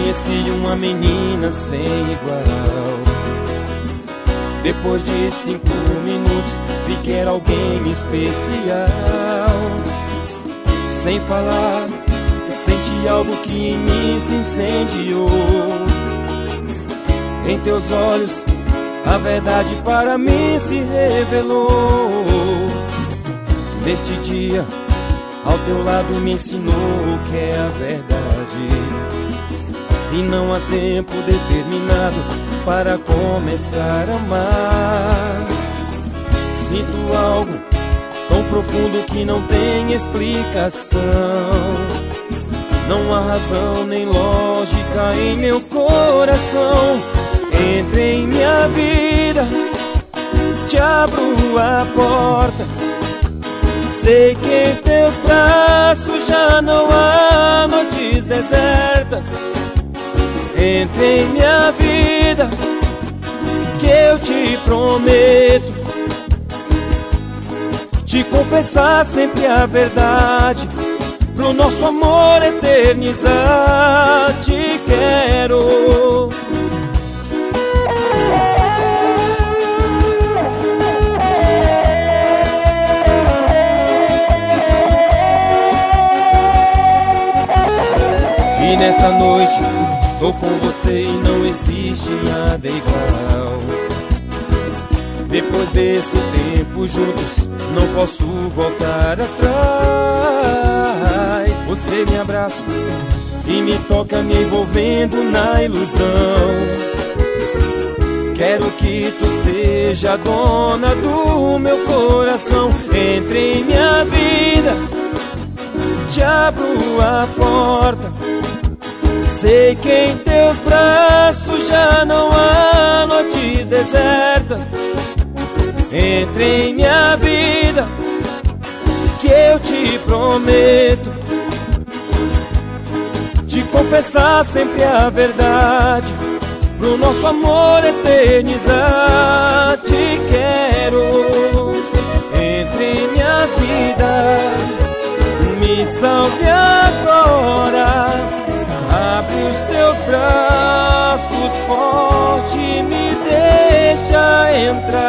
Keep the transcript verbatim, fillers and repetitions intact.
Conheci uma menina sem igual. Depois de cinco minutos vi que era alguém especial. Sem falar, eu senti algo que em mim se incendiou. Em teus olhos a verdade para mim se revelou. Neste dia, ao teu lado me ensinou o que é a verdade. E não há tempo determinado para começar a amar. Sinto algo tão profundo que não tem explicação. Não há razão nem lógica em meu coração. Entre em minha vida, te abro a porta. Sei que em teus braços já não há noites desertas. Entre em minha vida, que eu te prometo te confessar sempre a verdade, pro nosso amor eternizar. Te quero. E nesta noite estou com você e não existe nada igual. Depois desse tempo juntos, não posso voltar atrás. Você me abraça e me toca, me envolvendo na ilusão. Quero que tu seja a dona do meu coração. Entre em minha vida, te abro a porta. Sei que em teus braços já não há noites desertas. Entre em minha vida, que eu te prometo te confessar sempre a verdade, pro nosso amor eternizar. Te quero. Entre em minha vida, me salve agora. Abre os teus braços forte e me deixa entrar.